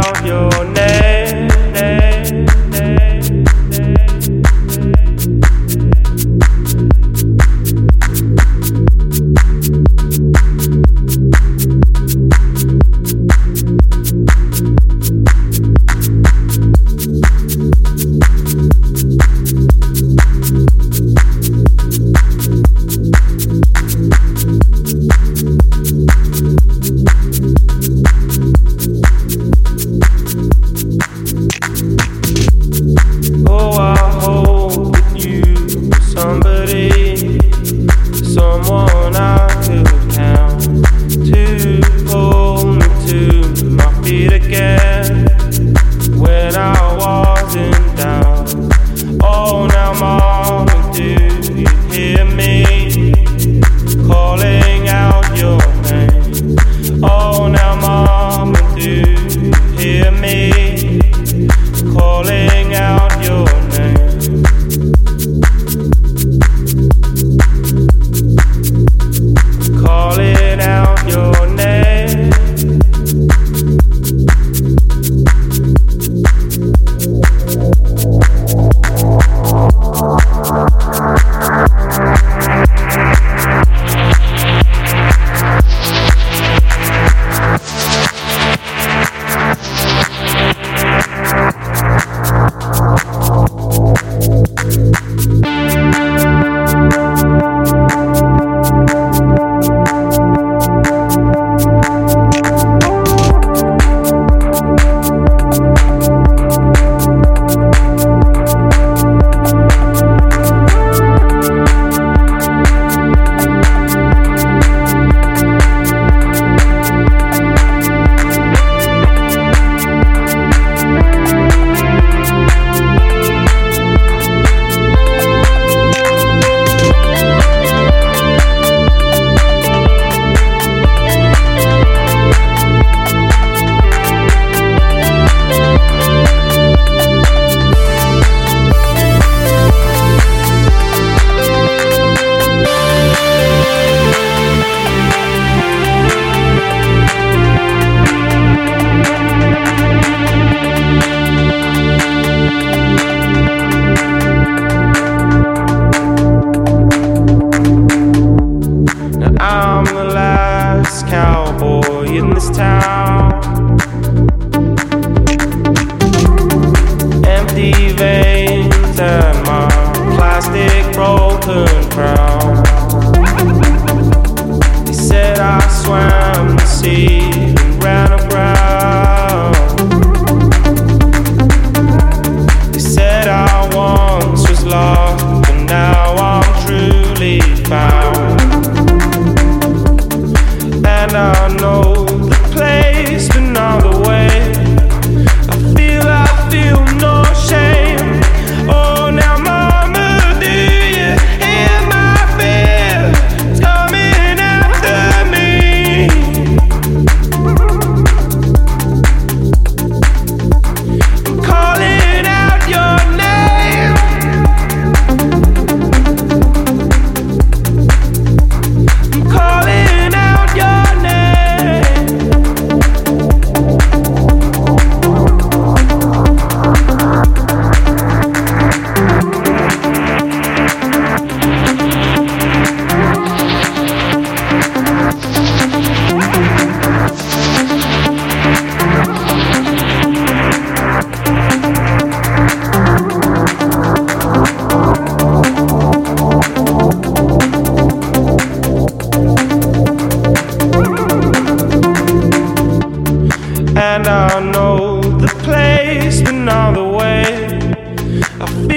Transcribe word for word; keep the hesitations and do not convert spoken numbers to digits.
out your name, name, name, someone I could count to pull me to my feet again when I wasn't down. Oh, now mommy, do you hear me calling out your name? Oh, now mommy, do you hear me calling out your name? Calling out your name. Cowboy in this town, empty veins and my plastic broken crown. They said I swam the sea and ran aground. They said I once was lost, but now I'm truly found. And I know the place, but not the way. I feel, I feel no shame. Oh, now mama, do you hear my fear? It's coming after me. I'm calling out your name. I'm calling out your name. And I know the place, but not the way. I feel